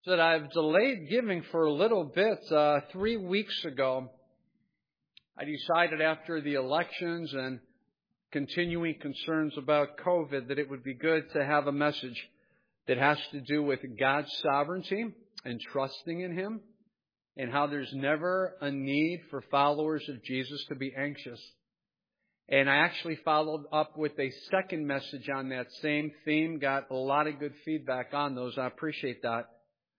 that I've delayed giving for a little bit. 3 weeks ago, I decided after the elections and continuing concerns about COVID that it would be good to have a message that has to do with God's sovereignty and trusting in Him, and how there's never a need for followers of Jesus to be anxious. And I actually followed up with a second message on that same theme. Got a lot of good feedback on those. I appreciate that.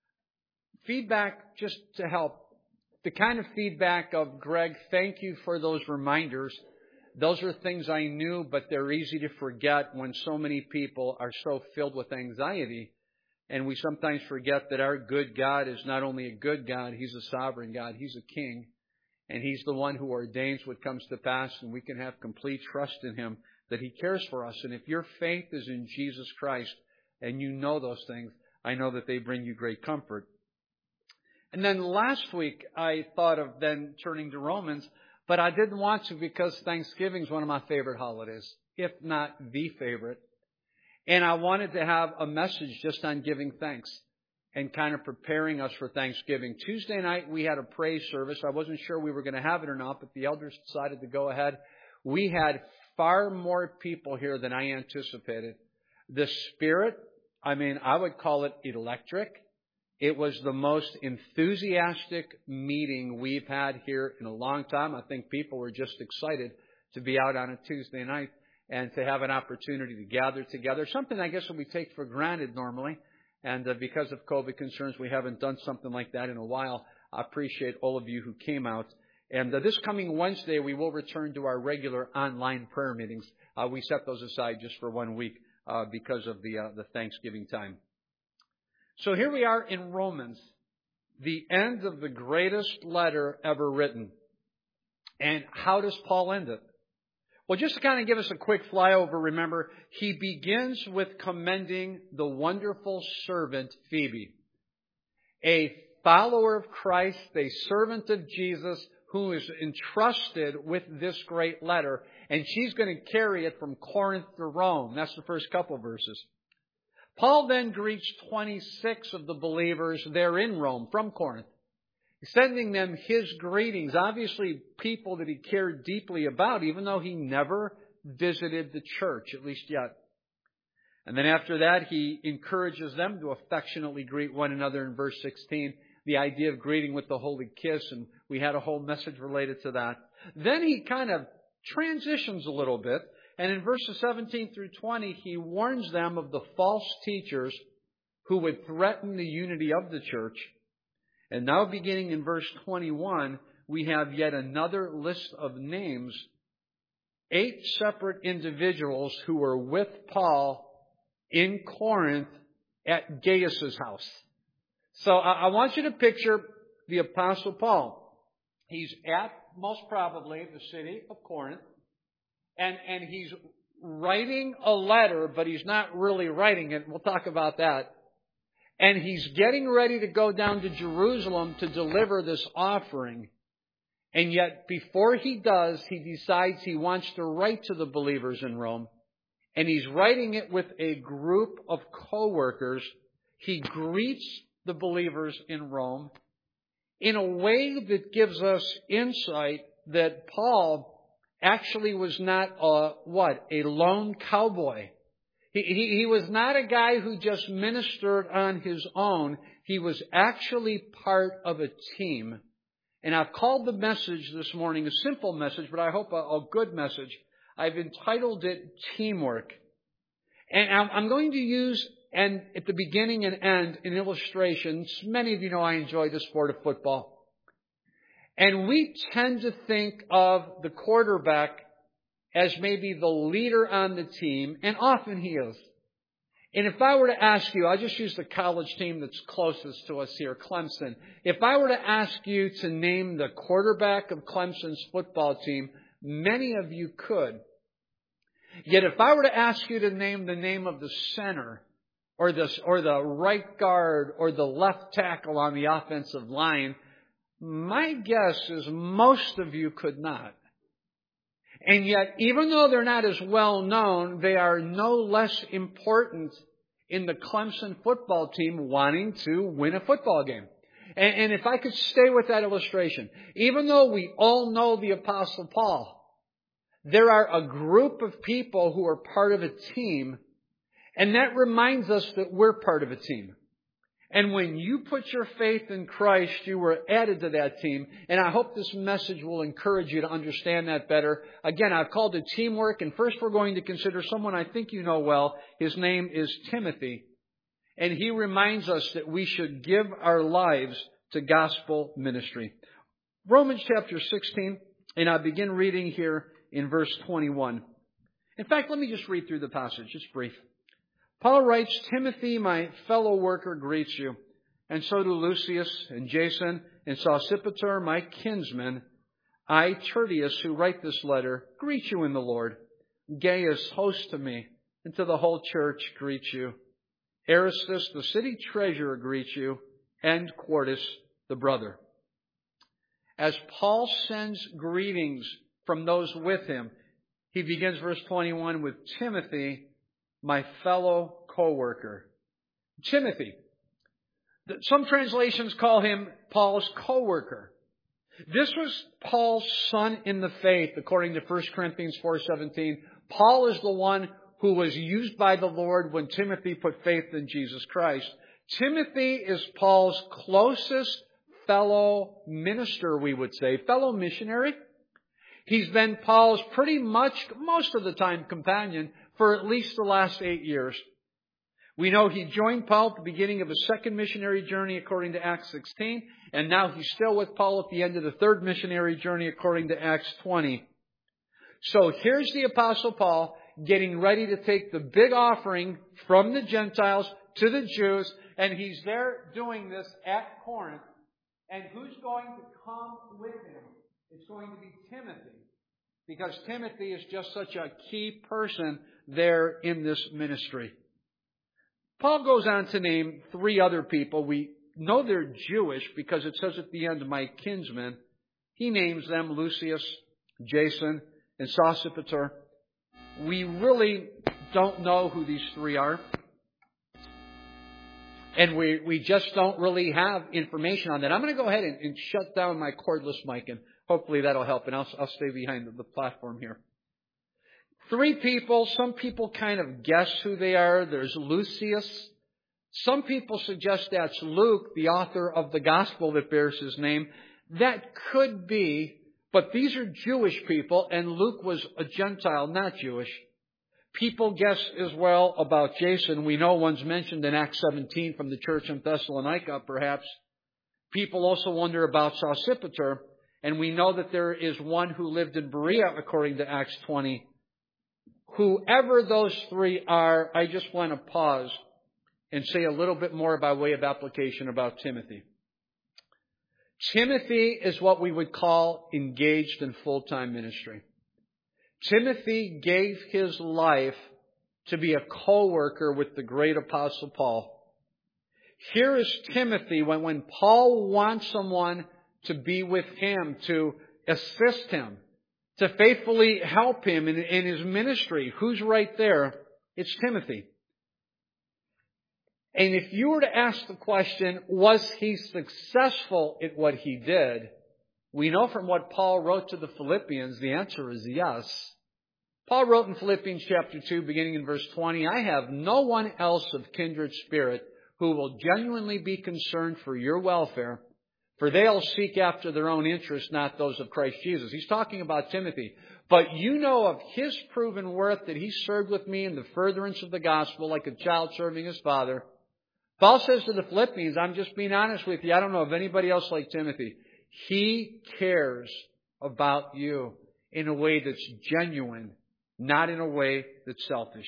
Feedback just to help. The kind of feedback of, Greg, thank you for those reminders. Those are things I knew, but they're easy to forget when so many people are so filled with anxiety. And we sometimes forget that our good God is not only a good God, He's a sovereign God. He's a king. And He's the one who ordains what comes to pass, and we can have complete trust in Him that He cares for us. And if your faith is in Jesus Christ and you know those things, I know that they bring you great comfort. And then last week, I thought of then turning to Romans, but I didn't want to because Thanksgiving is one of my favorite holidays, if not the favorite. And I wanted to have a message just on giving thanks and kind of preparing us for Thanksgiving. Tuesday night, we had a praise service. I wasn't sure we were going to have it or not, but the elders decided to go ahead. We had far more people here than I anticipated. The spirit, I would call it electric. It was the most enthusiastic meeting we've had here in a long time. I think people were just excited to be out on a Tuesday night and to have an opportunity to gather together. Something I guess that we take for granted normally. And because of COVID concerns, we haven't done something like that in a while. I appreciate all of you who came out. And this coming Wednesday, we will return to our regular online prayer meetings. We set those aside just for 1 week because of the Thanksgiving time. So here we are in Romans, the end of the greatest letter ever written. And how does Paul end it? Well, just to kind of give us a quick flyover, remember, he begins with commending the wonderful servant Phoebe, a follower of Christ, a servant of Jesus, who is entrusted with this great letter, and she's going to carry it from Corinth to Rome. That's the first couple verses. Paul then greets 26 of the believers there in Rome from Corinth, sending them his greetings, obviously people that he cared deeply about, even though he never visited the church, at least yet. And then after that, he encourages them to affectionately greet one another in verse 16, the idea of greeting with the holy kiss, and we had a whole message related to that. Then he kind of transitions a little bit, and in verses 17 through 20, he warns them of the false teachers who would threaten the unity of the church. And now beginning in verse 21, we have yet another list of names. 8 separate individuals who were with Paul in Corinth at Gaius' house. So I want you to picture the Apostle Paul. He's at, most probably, the city of Corinth. And he's writing a letter, but he's not really writing it. We'll talk about that. And he's getting ready to go down to Jerusalem to deliver this offering. And yet, before he does, he decides he wants to write to the believers in Rome. And he's writing it with a group of co-workers. He greets the believers in Rome in a way that gives us insight that Paul actually was not a lone cowboy. He was not a guy who just ministered on his own. He was actually part of a team. And I've called the message this morning a simple message, but I hope a good message. I've entitled it Teamwork. And I'm going to use, and at the beginning and end, an illustration. Many of you know I enjoy the sport of football. And we tend to think of the quarterback as maybe the leader on the team, and often he is. And if I were to ask you, I'll just use the college team that's closest to us here, Clemson. If I were to ask you to name the quarterback of Clemson's football team, many of you could. Yet if I were to ask you to name the name of the center, or the right guard, or the left tackle on the offensive line, my guess is most of you could not. And yet, even though they're not as well known, they are no less important in the Clemson football team wanting to win a football game. And if I could stay with that illustration, even though we all know the Apostle Paul, there are a group of people who are part of a team, and that reminds us that we're part of a team. And when you put your faith in Christ, you were added to that team. And I hope this message will encourage you to understand that better. Again, I've called it teamwork. And first we're going to consider someone I think you know well. His name is Timothy. And he reminds us that we should give our lives to gospel ministry. Romans chapter 16, and I begin reading here in verse 21. In fact, let me just read through the passage. It's brief. Paul writes, Timothy, my fellow worker, greets you, and so do Lucius and Jason and Sosipater, my kinsmen. I, Tertius, who write this letter, greet you in the Lord. Gaius, host to me, and to the whole church greet you. Aristus, the city treasurer, greets you, and Quartus, the brother. As Paul sends greetings from those with him, he begins verse 21 with Timothy, my fellow co-worker. Timothy. Some translations call him Paul's co-worker. This was Paul's son in the faith, according to 1 Corinthians 4:17. Paul is the one who was used by the Lord when Timothy put faith in Jesus Christ. Timothy is Paul's closest fellow minister, we would say, fellow missionary. He's been Paul's pretty much, most of the time, companion for at least the last 8 years. We know he joined Paul at the beginning of his second missionary journey according to Acts 16, and now he's still with Paul at the end of the third missionary journey according to Acts 20. So here's the Apostle Paul getting ready to take the big offering from the Gentiles to the Jews, and he's there doing this at Corinth. And who's going to come with him? It's going to be Timothy, because Timothy is just such a key person there in this ministry. Paul goes on to name 3 other people. We know they're Jewish because it says at the end, my kinsmen. He names them Lucius, Jason, and Sosipater. We really don't know who these 3 are. And we just don't really have information on that. I'm going to go ahead and shut down my cordless mic, and hopefully that'll help. And I'll stay behind the platform here. 3 people. Some people kind of guess who they are. There's Lucius. Some people suggest that's Luke, the author of the gospel that bears his name. That could be, but these are Jewish people, and Luke was a Gentile, not Jewish. People guess as well about Jason. We know one's mentioned in Acts 17 from the church in Thessalonica, perhaps. People also wonder about Sosipater, and we know that there is one who lived in Berea, according to Acts 20. Whoever those 3 are, I just want to pause and say a little bit more by way of application about Timothy. Timothy is what we would call engaged in full-time ministry. Timothy gave his life to be a co-worker with the great Apostle Paul. Here is Timothy when Paul wants someone to be with him, to assist him, to faithfully help him in his ministry. Who's right there? It's Timothy. And if you were to ask the question, was he successful at what he did? We know from what Paul wrote to the Philippians, the answer is yes. Paul wrote in Philippians chapter 2, beginning in verse 20, I have no one else of kindred spirit who will genuinely be concerned for your welfare, for they'll seek after their own interests, not those of Christ Jesus. He's talking about Timothy. But you know of his proven worth that he served with me in the furtherance of the gospel like a child serving his father. Paul says to the Philippians, I'm just being honest with you, I don't know of anybody else like Timothy. He cares about you in a way that's genuine, not in a way that's selfish.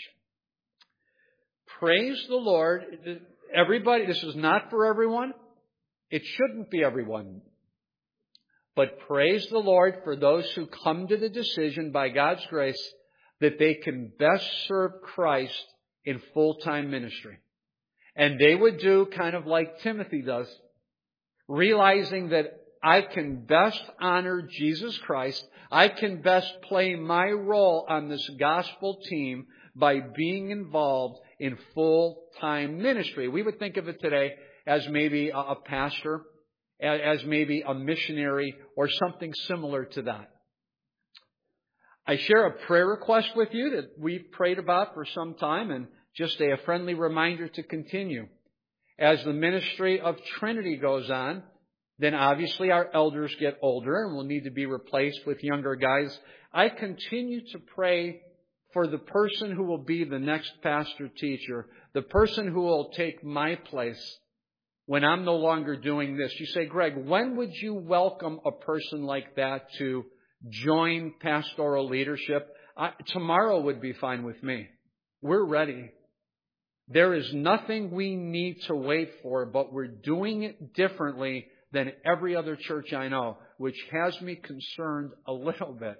Praise the Lord. Everybody, this is not for everyone. It shouldn't be everyone. But praise the Lord for those who come to the decision by God's grace that they can best serve Christ in full-time ministry. And they would do kind of like Timothy does, realizing that I can best honor Jesus Christ. I can best play my role on this gospel team by being involved in full-time ministry. We would think of it today as maybe a pastor, as maybe a missionary, or something similar to that. I share a prayer request with you that we've prayed about for some time, and just a friendly reminder to continue. As the ministry of Trinity goes on, then obviously our elders get older and will need to be replaced with younger guys. I continue to pray for the person who will be the next pastor teacher, the person who will take my place when I'm no longer doing this. You say, Greg, when would you welcome a person like that to join pastoral leadership? Tomorrow would be fine with me. We're ready. There is nothing we need to wait for, but we're doing it differently than every other church I know, which has me concerned a little bit.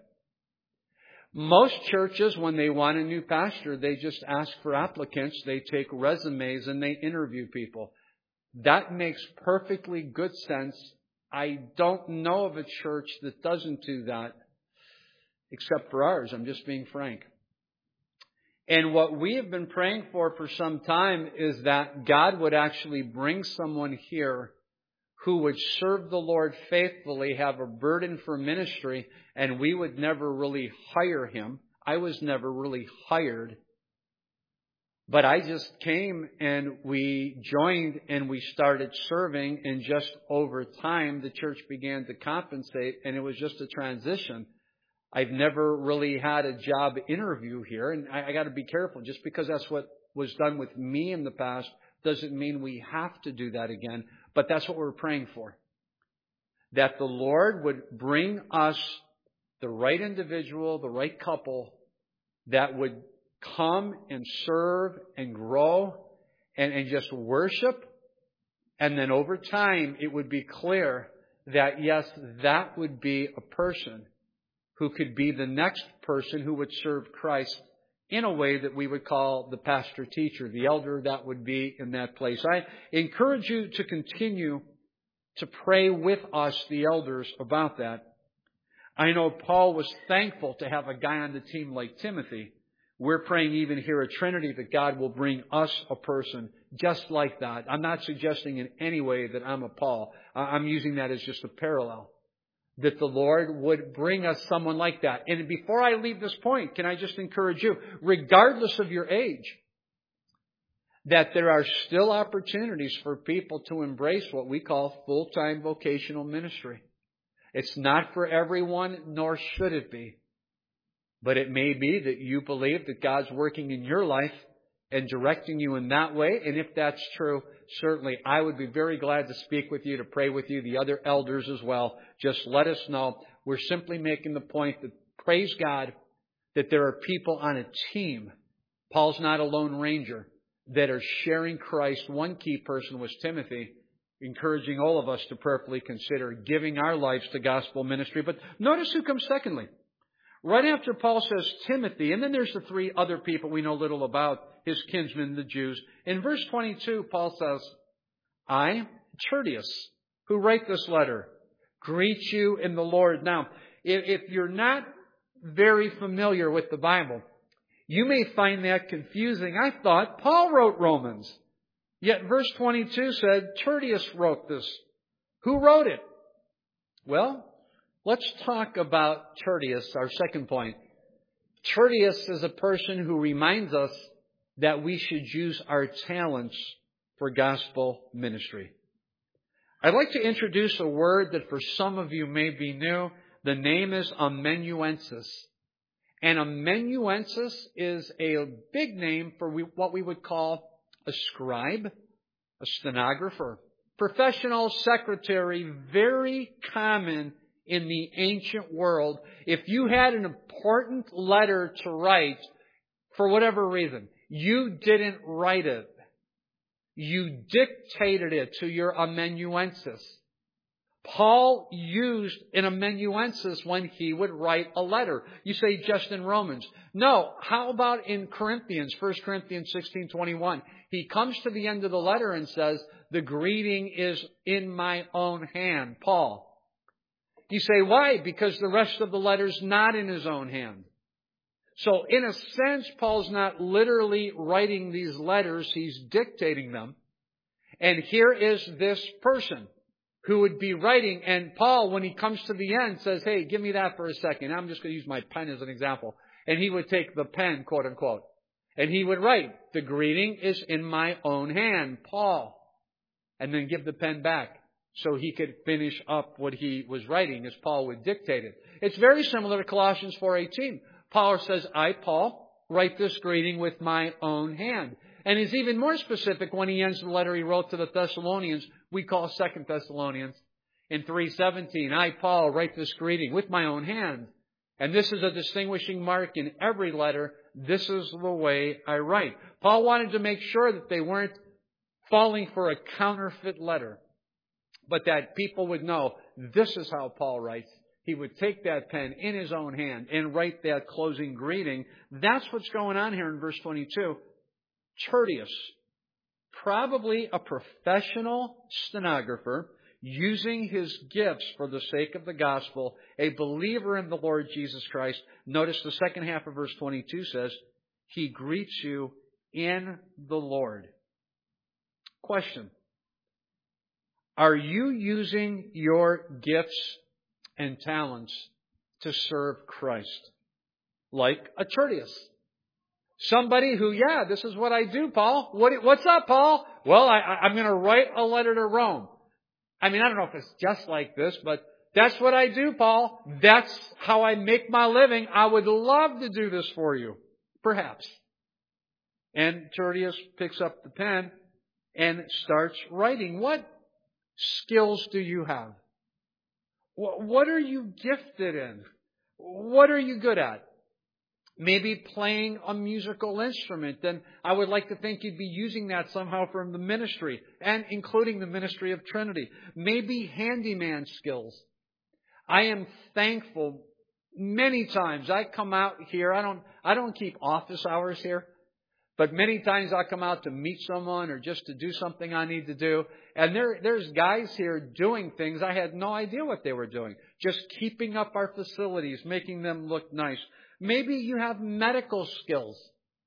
Most churches, when they want a new pastor, they just ask for applicants, they take resumes, and they interview people. That makes perfectly good sense. I don't know of a church that doesn't do that, except for ours. I'm just being frank. And what we have been praying for some time is that God would actually bring someone here who would serve the Lord faithfully, have a burden for ministry, and we would never really hire him. I was never really hired. But I just came and we joined and we started serving, and just over time the church began to compensate, and it was just a transition. I've never really had a job interview here, and I got to be careful. Just because that's what was done with me in the past doesn't mean we have to do that again. But that's what we're praying for. That the Lord would bring us the right individual, the right couple that would come and serve and grow and just worship. And then over time, it would be clear that, yes, that would be a person who could be the next person who would serve Christ in a way that we would call the pastor teacher, the elder that would be in that place. I encourage you to continue to pray with us, the elders, about that. I know Paul was thankful to have a guy on the team like Timothy. We're praying even here at Trinity that God will bring us a person just like that. I'm not suggesting in any way that I'm a Paul. I'm using that as just a parallel. That the Lord would bring us someone like that. And before I leave this point, can I just encourage you, regardless of your age, that there are still opportunities for people to embrace what we call full-time vocational ministry. It's not for everyone, nor should it be. But it may be that you believe that God's working in your life and directing you in that way. And if that's true, certainly I would be very glad to speak with you, to pray with you, the other elders as well. Just let us know. We're simply making the point that, praise God, that there are people on a team. Paul's not a lone ranger, that are sharing Christ. One key person was Timothy, encouraging all of us to prayerfully consider giving our lives to gospel ministry. But notice who comes secondly. Right after Paul says Timothy, and then there's the three other people we know little about, his kinsmen, the Jews. In verse 22, Paul says, I, Tertius, who write this letter, greet you in the Lord. Now, if you're not very familiar with the Bible, you may find that confusing. I thought Paul wrote Romans. Yet verse 22 said Tertius wrote this. Who wrote it? Well, let's talk about Tertius, our second point. Tertius is a person who reminds us that we should use our talents for gospel ministry. I'd like to introduce a word that for some of you may be new. The name is amanuensis. And amanuensis is a big name for what we would call a scribe, a stenographer, professional secretary, very common in the ancient world. If you had an important letter to write, for whatever reason, you didn't write it. You dictated it to your amanuensis. Paul used an amanuensis when he would write a letter. You say just in Romans. No, how about in Corinthians, 1 Corinthians 16:21? He comes to the end of the letter and says, the greeting is in my own hand, Paul. You say, why? Because the rest of the letter's not in his own hand. So in a sense, Paul's not literally writing these letters, he's dictating them. And here is this person who would be writing, and Paul, when he comes to the end, says, hey, give me that for a second. I'm just going to use my pen as an example. And he would take the pen, quote unquote, and he would write, the greeting is in my own hand, Paul. And then give the pen back so he could finish up what he was writing as Paul would dictate it. It's very similar to Colossians 4:18. Paul says, I, Paul, write this greeting with my own hand. And he's even more specific when he ends the letter he wrote to the Thessalonians, we call 2 Thessalonians, in 3:17. I, Paul, write this greeting with my own hand. And this is a distinguishing mark in every letter. This is the way I write. Paul wanted to make sure that they weren't falling for a counterfeit letter, but that people would know this is how Paul writes. He would take that pen in his own hand and write that closing greeting. That's what's going on here in verse 22. Tertius, probably a professional stenographer, using his gifts for the sake of the gospel, a believer in the Lord Jesus Christ. Notice the second half of verse 22 says, he greets you in the Lord. Question. Are you using your gifts and talents to serve Christ? Like a Tertius. Somebody who, yeah, this is what I do, Paul. What's up, Paul? Well, I'm going to write a letter to Rome. I mean, I don't know if it's just like this, but that's what I do, Paul. That's how I make my living. I would love to do this for you. Perhaps. And Tertius picks up the pen and starts writing. What skills do you have? What are you gifted in? What are you good at? Maybe playing a musical instrument. Then I would like to think you'd be using that somehow from the ministry, and including the ministry of Trinity. Maybe handyman skills. I am thankful many times. I come out here. I don't keep office hours here. But many times I come out to meet someone or just to do something I need to do. And there's guys here doing things I had no idea what they were doing. Just keeping up our facilities, making them look nice. Maybe you have medical skills.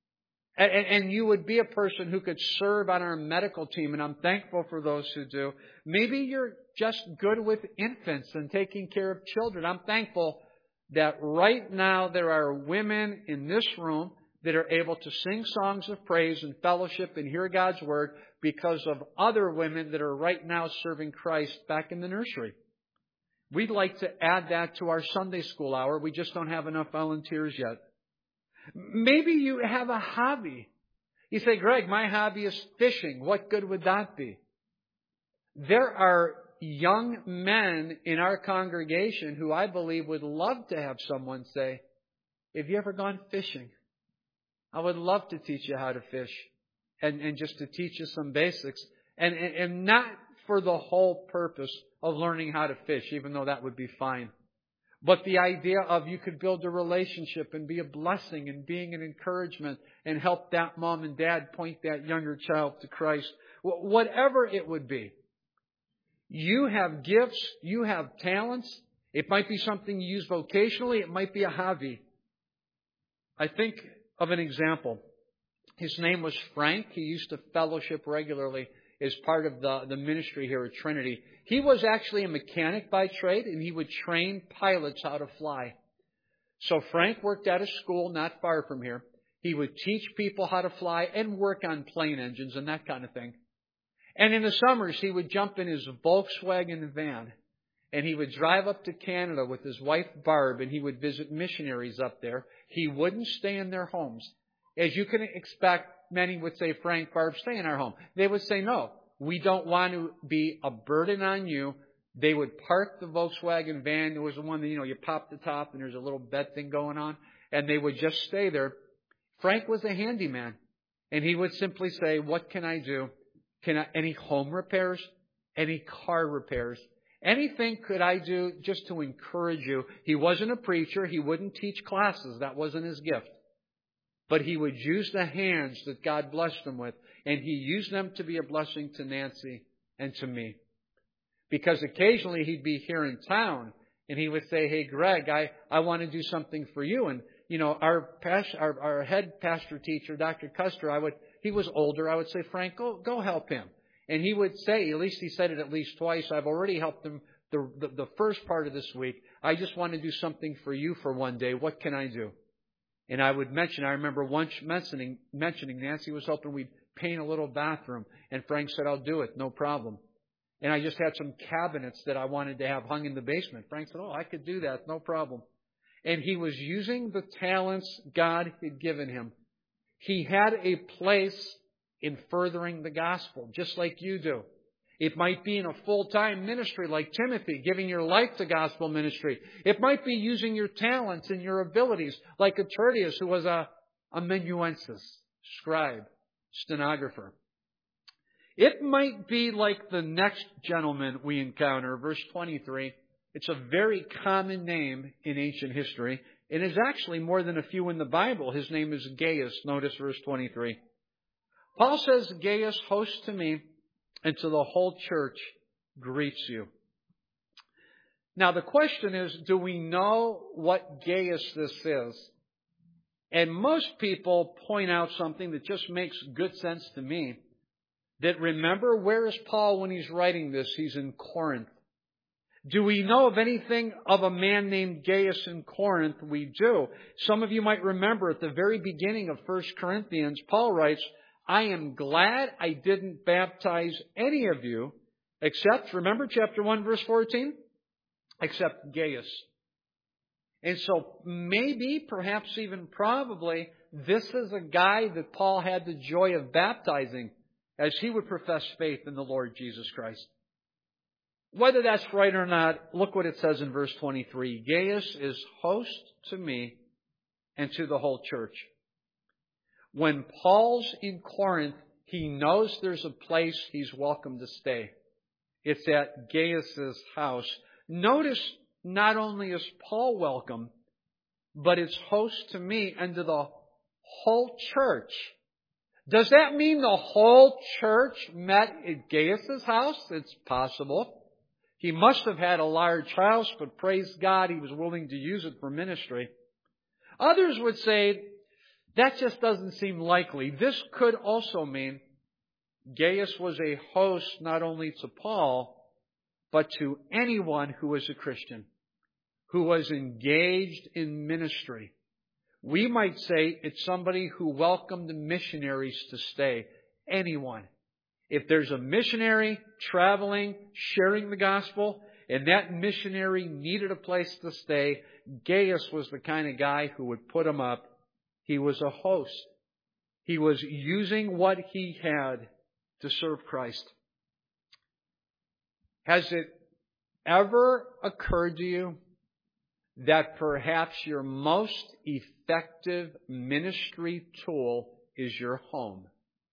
And you would be a person who could serve on our medical team. And I'm thankful for those who do. Maybe you're just good with infants and taking care of children. I'm thankful that right now there are women in this room that are able to sing songs of praise and fellowship and hear God's Word because of other women that are right now serving Christ back in the nursery. We'd like to add that to our Sunday school hour. We just don't have enough volunteers yet. Maybe you have a hobby. You say, Greg, my hobby is fishing. What good would that be? There are young men in our congregation who I believe would love to have someone say, have you ever gone fishing? I would love to teach you how to fish and just to teach you some basics and not for the whole purpose of learning how to fish, even though that would be fine. But the idea of you could build a relationship and be a blessing and being an encouragement and help that mom and dad point that younger child to Christ. Whatever it would be. You have gifts. You have talents. It might be something you use vocationally. It might be a hobby. I think of an example. His name was Frank. He used to fellowship regularly as part of the ministry here at Trinity. He was actually a mechanic by trade, and he would train pilots how to fly. So Frank worked at a school not far from here. He would teach people how to fly and work on plane engines and that kind of thing. And in the summers, he would jump in his Volkswagen van, and he would drive up to Canada with his wife, Barb, and he would visit missionaries up there. He wouldn't stay in their homes. As you can expect, many would say, Frank, Barb, stay in our home. They would say, no, we don't want to be a burden on you. They would park the Volkswagen van. It was the one that, you pop the top and there's a little bed thing going on. And they would just stay there. Frank was a handyman. And he would simply say, what can I do? Any home repairs? Any car repairs? Anything could I do just to encourage you? He wasn't a preacher. He wouldn't teach classes. That wasn't his gift. But he would use the hands that God blessed him with. And he used them to be a blessing to Nancy and to me. Because occasionally he'd be here in town. And he would say, hey, Greg, I want to do something for you. And, our head pastor teacher, Dr. Custer, he was older. I would say, Frank, go help him. And he would say, at least he said it at least twice, I've already helped him the first part of this week. I just want to do something for you for one day. What can I do? And I remember once mentioning Nancy was hoping we'd paint a little bathroom. And Frank said, I'll do it, no problem. And I just had some cabinets that I wanted to have hung in the basement. Frank said, I could do that, no problem. And he was using the talents God had given him. He had a place in furthering the gospel, just like you do. It might be in a full-time ministry like Timothy, giving your life to gospel ministry. It might be using your talents and your abilities like Tertius, who was a amanuensis, scribe, stenographer. It might be like the next gentleman we encounter, verse 23. It's a very common name in ancient history. And is actually more than a few in the Bible. His name is Gaius. Notice verse 23. Paul says, Gaius, host to me and to the whole church greets you. Now the question is, do we know what Gaius this is? And most people point out something that just makes good sense to me. That remember, where is Paul when he's writing this? He's in Corinth. Do we know of anything of a man named Gaius in Corinth? We do. Some of you might remember at the very beginning of 1 Corinthians, Paul writes, I am glad I didn't baptize any of you except, remember chapter 1 verse 14? Except Gaius. And so maybe, perhaps even probably, this is a guy that Paul had the joy of baptizing as he would profess faith in the Lord Jesus Christ. Whether that's right or not, look what it says in verse 23. Gaius is host to me and to the whole church. When Paul's in Corinth, he knows there's a place he's welcome to stay. It's at Gaius' house. Notice, not only is Paul welcome, but it's host to me and to the whole church. Does that mean the whole church met at Gaius' house? It's possible. He must have had a large house, but praise God, he was willing to use it for ministry. Others would say, that just doesn't seem likely. This could also mean Gaius was a host not only to Paul, but to anyone who was a Christian, who was engaged in ministry. We might say it's somebody who welcomed the missionaries to stay. Anyone. If there's a missionary traveling, sharing the gospel, and that missionary needed a place to stay, Gaius was the kind of guy who would put him up. He was a host. He was using what he had to serve Christ. Has it ever occurred to you that perhaps your most effective ministry tool is your home?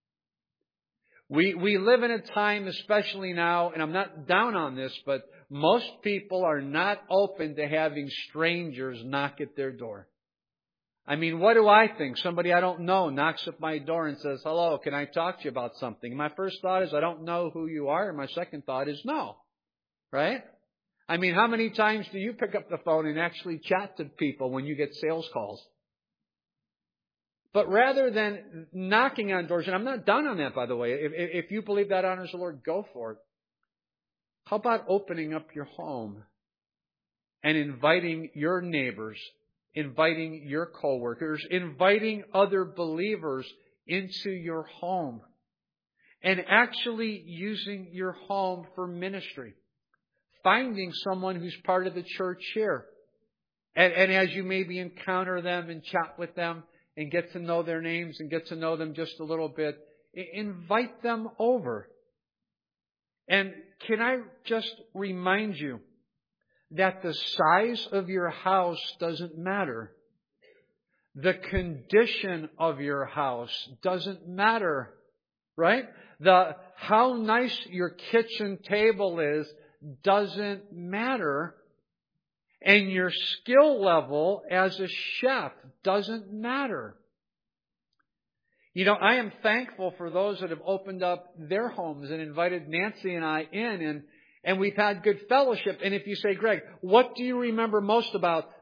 We live in a time, especially now, and I'm not down on this, but most people are not open to having strangers knock at their door. I mean, what do I think? Somebody I don't know knocks at my door and says, hello, can I talk to you about something? My first thought is, I don't know who you are. And my second thought is, no. Right? I mean, how many times do you pick up the phone and actually chat to people when you get sales calls? But rather than knocking on doors, and I'm not down on that, by the way. If you believe that honors the Lord, go for it. How about opening up your home and inviting your neighbors, inviting your coworkers, inviting other believers into your home, and actually using your home for ministry? Finding someone who's part of the church here. And as you maybe encounter them and chat with them and get to know their names and get to know them just a little bit, invite them over. And can I just remind you that the size of your house doesn't matter. The condition of your house doesn't matter, right? How nice your kitchen table is doesn't matter. And your skill level as a chef doesn't matter. You know, I am thankful for those that have opened up their homes and invited Nancy and I in, and we've had good fellowship. And if you say, Greg, what do you remember most about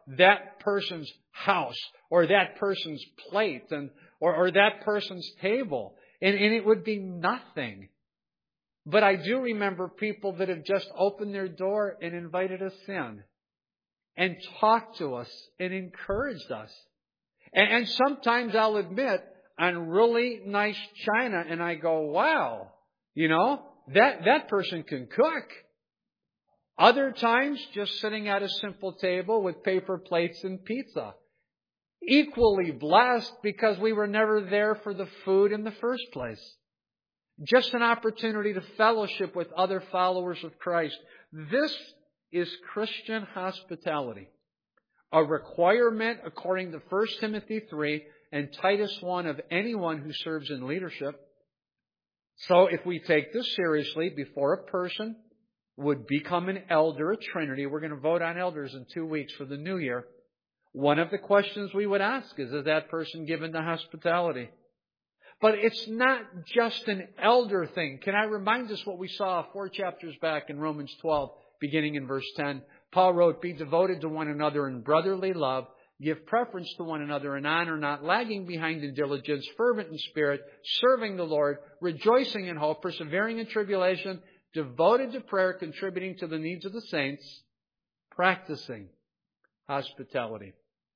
that person's house or that person's plate or that person's table. And it would be nothing. But I do remember people that have just opened their door and invited us in and talked to us and encouraged us. And sometimes I'll admit on really nice china and I go, wow, that person can cook. Other times just sitting at a simple table with paper plates and pizza. Equally blessed because we were never there for the food in the first place. Just an opportunity to fellowship with other followers of Christ. This is Christian hospitality. A requirement according to 1 Timothy 3 and Titus 1 of anyone who serves in leadership. So if we take this seriously, before a person would become an elder at Trinity, we're going to vote on elders in 2 weeks for the new year. One of the questions we would ask is that person given to hospitality? But it's not just an elder thing. Can I remind us what we saw 4 chapters back in Romans 12, beginning in verse 10? Paul wrote, "Be devoted to one another in brotherly love. Give preference to one another in honor, not lagging behind in diligence, fervent in spirit, serving the Lord, rejoicing in hope, persevering in tribulation, devoted to prayer, contributing to the needs of the saints, practicing hospitality."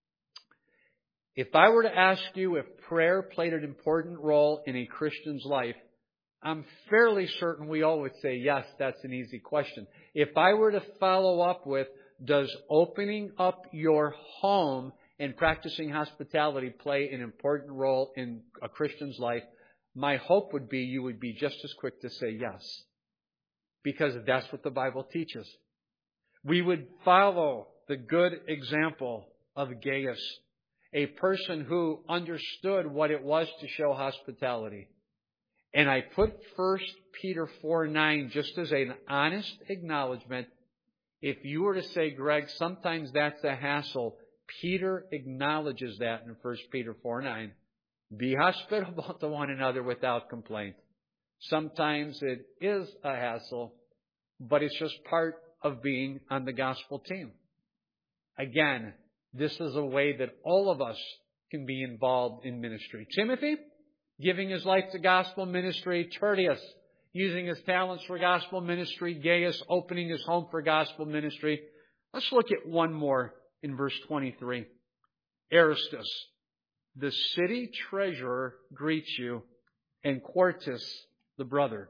If I were to ask you if prayer played an important role in a Christian's life, I'm fairly certain we all would say, yes, that's an easy question. If I were to follow up with, does opening up your home and practicing hospitality play an important role in a Christian's life, my hope would be you would be just as quick to say yes. Because that's what the Bible teaches. We would follow the good example of Gaius, a person who understood what it was to show hospitality. And I put 1 Peter 4:9 just as an honest acknowledgement. If you were to say, Greg, sometimes that's a hassle, Peter acknowledges that in 1 Peter 4:9. Be hospitable to one another without complaint. Sometimes it is a hassle, but it's just part of being on the gospel team. Again, this is a way that all of us can be involved in ministry. Timothy, giving his life to gospel ministry. Tertius, using his talents for gospel ministry. Gaius, opening his home for gospel ministry. Let's look at one more in verse 23. Aristus, the city treasurer, greets you, and Quartus, the brother.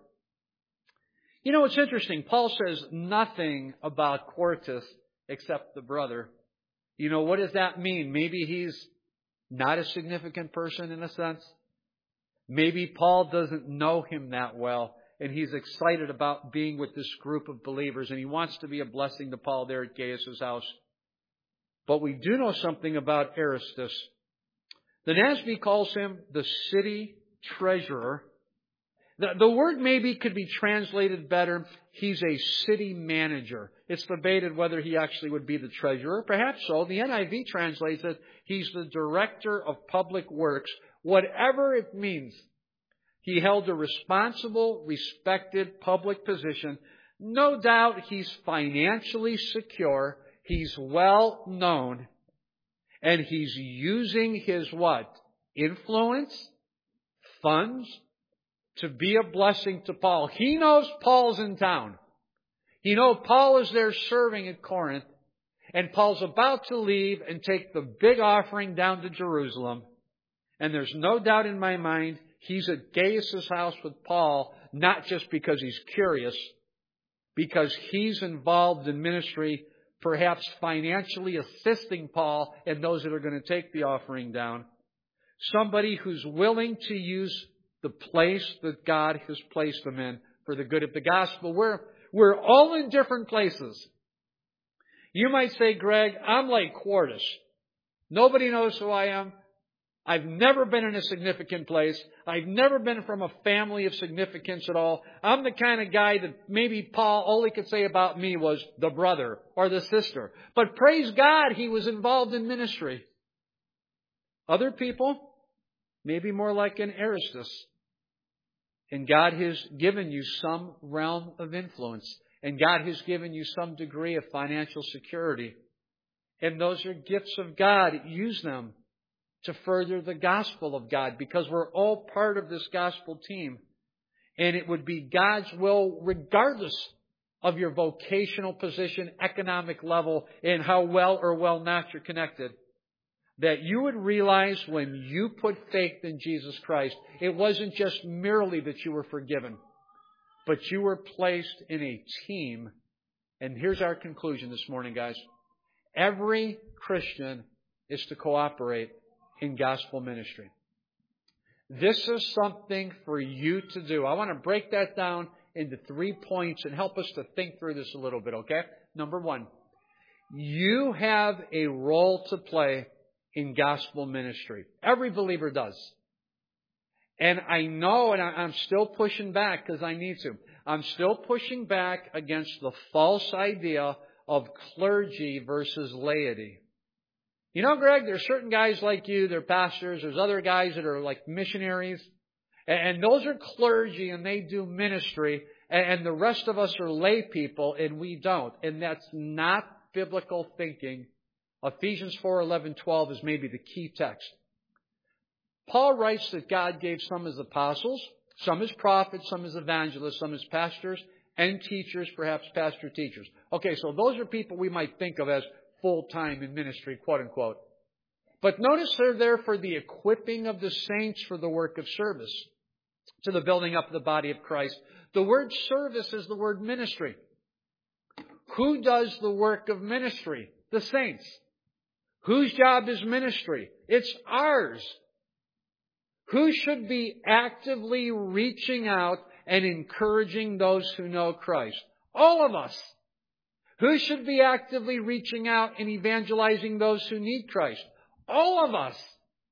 It's interesting. Paul says nothing about Quartus except the brother. What does that mean? Maybe he's not a significant person in a sense. Maybe Paul doesn't know him that well, and he's excited about being with this group of believers, and he wants to be a blessing to Paul there at Gaius' house. But we do know something about Aristus. The NASB calls him the city treasurer. The word maybe could be translated better, he's a city manager. It's debated whether he actually would be the treasurer. Perhaps so. The NIV translates it, he's the director of public works. Whatever it means, he held a responsible, respected public position. No doubt he's financially secure. He's well known. And he's using his what? Influence? Funds? To be a blessing to Paul. He knows Paul's in town. He knows Paul is there serving at Corinth. And Paul's about to leave and take the big offering down to Jerusalem. And there's no doubt in my mind he's at Gaius' house with Paul, not just because he's curious, because he's involved in ministry, perhaps financially assisting Paul and those that are going to take the offering down. Somebody who's willing to use the place that God has placed them in for the good of the gospel. We're all in different places. You might say, Greg, I'm like Quartus. Nobody knows who I am. I've never been in a significant place. I've never been from a family of significance at all. I'm the kind of guy that maybe Paul, all he could say about me was the brother or the sister. But praise God, he was involved in ministry. Other people, maybe more like an Aristus. And God has given you some realm of influence. And God has given you some degree of financial security. And those are gifts of God. Use them to further the gospel of God, because we're all part of this gospel team. And it would be God's will, regardless of your vocational position, economic level, and how well or well not you're connected, that you would realize when you put faith in Jesus Christ, it wasn't just merely that you were forgiven, but you were placed in a team. And here's our conclusion this morning, guys. Every Christian is to cooperate in gospel ministry. This is something for you to do. I want to break that down into 3 points and help us to think through this a little bit, okay? Number 1, you have a role to play in gospel ministry. Every believer does. And I know, and I'm still pushing back because I need to. I'm still pushing back against the false idea of clergy versus laity. You know, Greg, there's certain guys like you, they're pastors. There's other guys that are like missionaries. And those are clergy and they do ministry. And the rest of us are lay people and we don't. And that's not biblical thinking. Ephesians 4:11-12 is maybe the key text. Paul writes that God gave some as apostles, some as prophets, some as evangelists, some as pastors and teachers, perhaps pastor teachers. Okay, so those are people we might think of as full-time in ministry, quote unquote. But notice they're there for the equipping of the saints for the work of service, to the building up of the body of Christ. The word service is the word ministry. Who does the work of ministry? The saints. Whose job is ministry? It's ours. Who should be actively reaching out and encouraging those who know Christ? All of us. Who should be actively reaching out and evangelizing those who need Christ? All of us.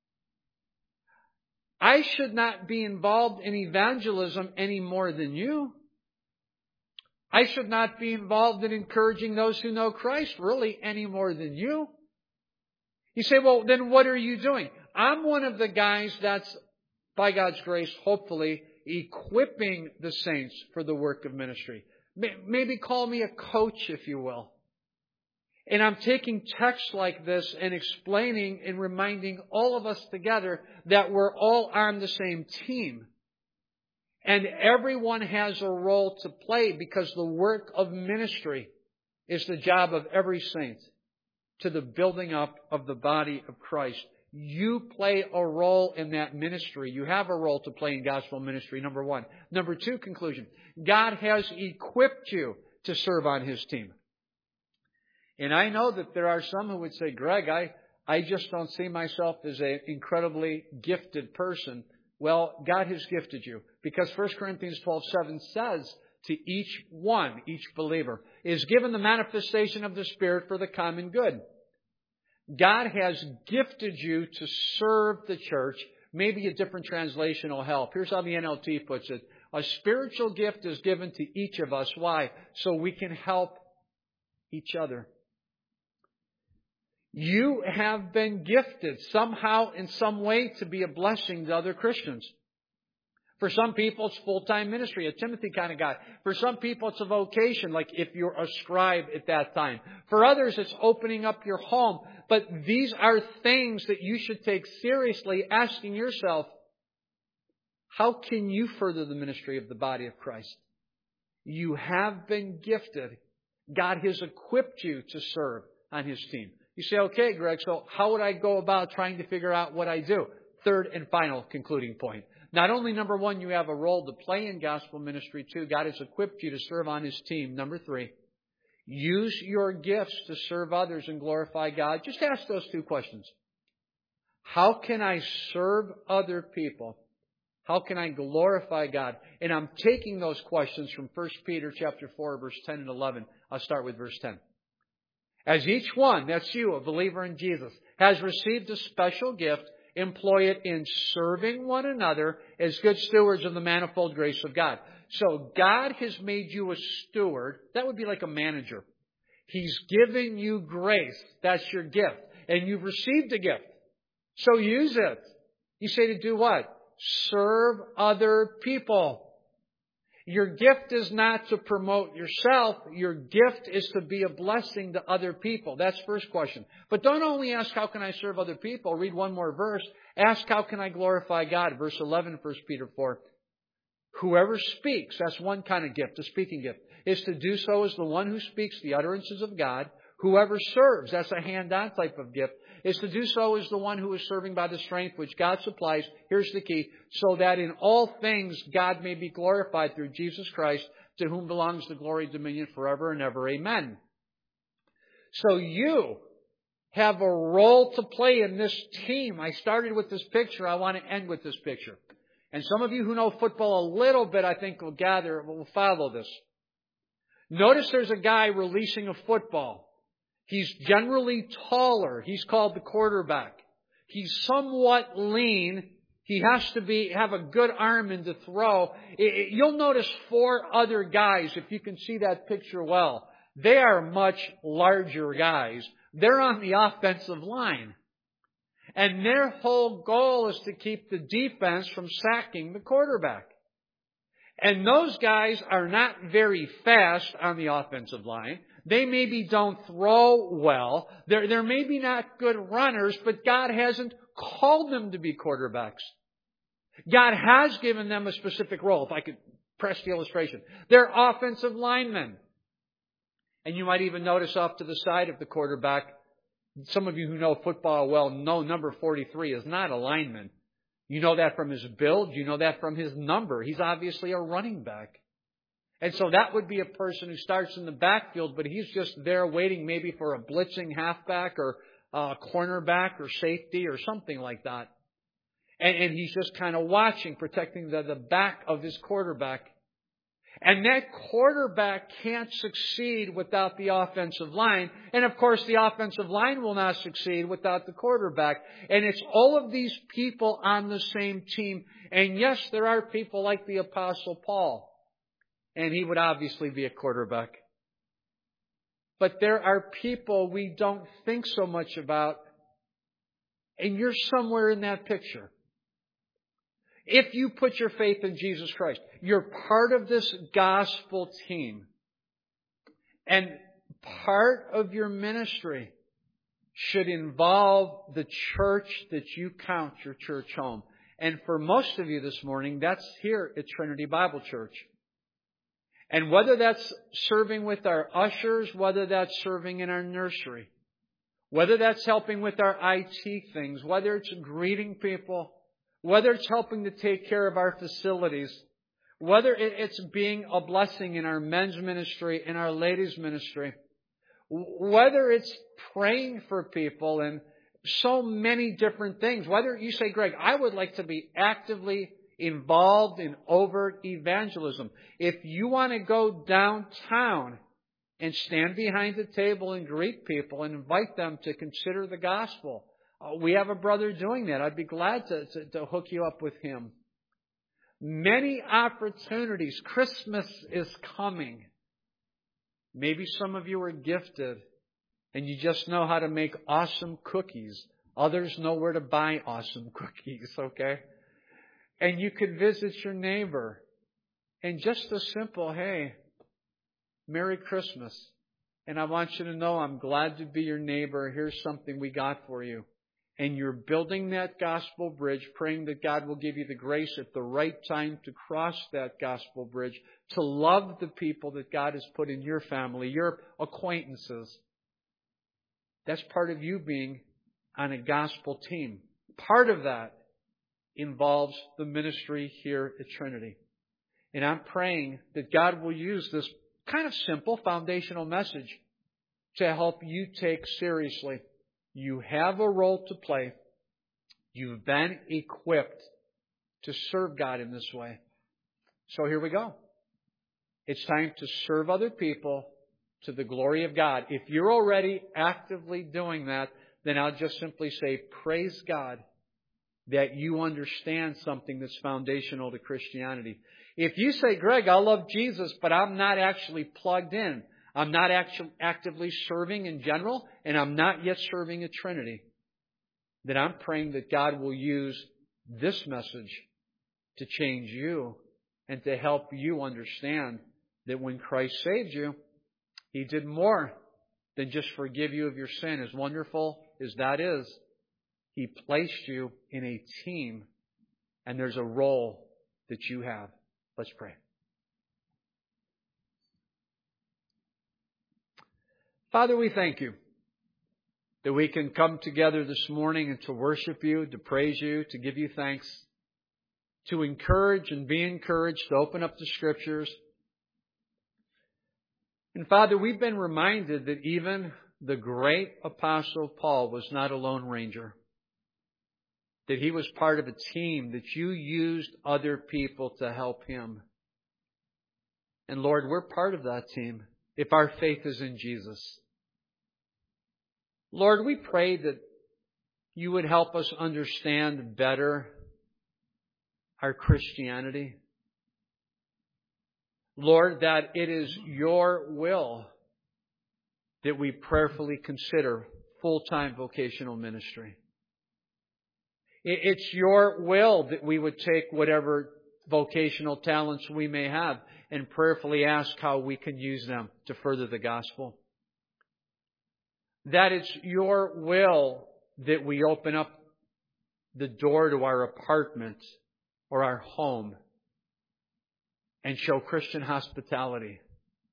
I should not be involved in evangelism any more than you. I should not be involved in encouraging those who know Christ really any more than you. You say, well, then what are you doing? I'm one of the guys that's, by God's grace, hopefully, equipping the saints for the work of ministry. Maybe call me a coach, if you will. And I'm taking texts like this and explaining and reminding all of us together that we're all on the same team. And everyone has a role to play because the work of ministry is the job of every saint to the building up of the body of Christ. You play a role in that ministry. You have a role to play in gospel ministry, number 1. Number 2, conclusion. God has equipped you to serve on His team. And I know that there are some who would say, Greg, I just don't see myself as an incredibly gifted person. Well, God has gifted you. Because 1 Corinthians 12:7 says to each one, each believer, is given the manifestation of the Spirit for the common good. God has gifted you to serve the church. Maybe a different translation will help. Here's how the NLT puts it. A spiritual gift is given to each of us. Why? So we can help each other. You have been gifted somehow in some way to be a blessing to other Christians. For some people, it's full-time ministry, a Timothy kind of guy. For some people, it's a vocation, like if you're a scribe at that time. For others, it's opening up your home. But these are things that you should take seriously, asking yourself, how can you further the ministry of the body of Christ? You have been gifted. God has equipped you to serve on His team. You say, okay, Greg, so how would I go about trying to figure out what I do? Third and final concluding point. Not only, number 1, you have a role to play in gospel ministry. 2, God has equipped you to serve on His team. Number 3, use your gifts to serve others and glorify God. Just ask those 2 questions. How can I serve other people? How can I glorify God? And I'm taking those questions from 1 Peter chapter 4, verse 10 and 11. I'll start with verse 10. As each one, that's you, a believer in Jesus, has received a special gift, employ it in serving one another as good stewards of the manifold grace of God. So God has made you a steward. That would be like a manager. He's given you grace. That's your gift. And you've received a gift. So use it. You say to do what? Serve other people. Your gift is not to promote yourself. Your gift is to be a blessing to other people. That's the first question. But don't only ask, how can I serve other people? Read one more verse. Ask, how can I glorify God? Verse 11, 1 Peter 4. Whoever speaks, that's one kind of gift, a speaking gift, is to do so as the one who speaks the utterances of God. Whoever serves, that's a hand-on type of gift, is to do so as the one who is serving by the strength which God supplies. Here's the key. So that in all things God may be glorified through Jesus Christ, to whom belongs the glory and dominion forever and ever. Amen. So you have a role to play in this team. I started with this picture. I want to end with this picture. And some of you who know football a little bit, I think, will follow this. Notice there's a guy releasing a football. He's generally taller. He's called the quarterback. He's somewhat lean. He has to have a good arm in to throw. You'll notice 4 other guys, if you can see that picture well. They are much larger guys. They're on the offensive line. And their whole goal is to keep the defense from sacking the quarterback. And those guys are not very fast on the offensive line. They maybe don't throw well. They're maybe not good runners, but God hasn't called them to be quarterbacks. God has given them a specific role. If I could press the illustration. They're offensive linemen. And you might even notice off to the side of the quarterback, some of you who know football well know number 43 is not a lineman. You know that from his build. You know that from his number. He's obviously a running back. And so that would be a person who starts in the backfield, but he's just there waiting maybe for a blitzing halfback or a cornerback or safety or something like that. And he's just kind of watching, protecting the back of his quarterback. And that quarterback can't succeed without the offensive line. And of course, the offensive line will not succeed without the quarterback. And it's all of these people on the same team. And yes, there are people like the Apostle Paul. And he would obviously be a quarterback. But there are people we don't think so much about. And you're somewhere in that picture. If you put your faith in Jesus Christ, you're part of this gospel team. And part of your ministry should involve the church that you count your church home. And for most of you this morning, that's here at Trinity Bible Church. And whether that's serving with our ushers, whether that's serving in our nursery, whether that's helping with our IT things, whether it's greeting people, whether it's helping to take care of our facilities, whether it's being a blessing in our men's ministry, in our ladies' ministry, whether it's praying for people and so many different things. Whether you say, Greg, I would like to be actively involved in overt evangelism. If you want to go downtown and stand behind the table and greet people and invite them to consider the gospel, we have a brother doing that. I'd be glad to hook you up with him. Many opportunities. Christmas is coming. Maybe some of you are gifted and you just know how to make awesome cookies. Others know where to buy awesome cookies, okay? And you could visit your neighbor and just a simple, hey, Merry Christmas. And I want you to know I'm glad to be your neighbor. Here's something we got for you. And you're building that gospel bridge, praying that God will give you the grace at the right time to cross that gospel bridge, to love the people that God has put in your family, your acquaintances. That's part of you being on a gospel team. Part of that involves the ministry here at Trinity. And I'm praying that God will use this kind of simple foundational message to help you take seriously. You have a role to play. You've been equipped to serve God in this way. So here we go. It's time to serve other people to the glory of God. If you're already actively doing that, then I'll just simply say, praise God that you understand something that's foundational to Christianity. If you say, Greg, I love Jesus, but I'm not actually plugged in, I'm not actually actively serving in general, and I'm not yet serving at Trinity, then I'm praying that God will use this message to change you and to help you understand that when Christ saved you, He did more than just forgive you of your sin. As wonderful as that is, He placed you in a team, and there's a role that you have. Let's pray. Father, we thank You that we can come together this morning and to worship You, to praise You, to give You thanks, to encourage and be encouraged, to open up the Scriptures. And Father, we've been reminded that even the great Apostle Paul was not a lone ranger, that he was part of a team, that You used other people to help him. And Lord, we're part of that team if our faith is in Jesus. Lord, we pray that You would help us understand better our Christianity. Lord, that it is Your will that we prayerfully consider full-time vocational ministry. It's Your will that we would take whatever vocational talents we may have and prayerfully ask how we can use them to further the gospel. That it's Your will that we open up the door to our apartment or our home and show Christian hospitality.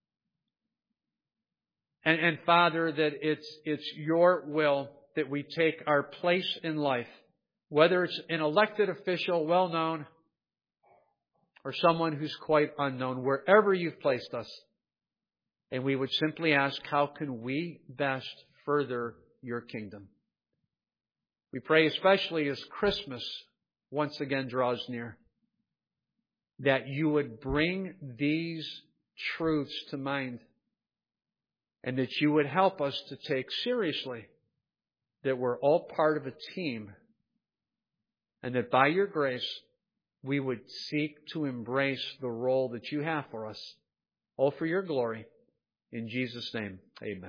And Father, that it's Your will that we take our place in life, whether it's an elected official, well-known, or someone who's quite unknown, wherever You've placed us. And we would simply ask, how can we best further Your kingdom? We pray especially as Christmas once again draws near, that You would bring these truths to mind, and that You would help us to take seriously that we're all part of a team, and that by Your grace we would seek to embrace the role that You have for us, all for Your glory. In Jesus' name, amen.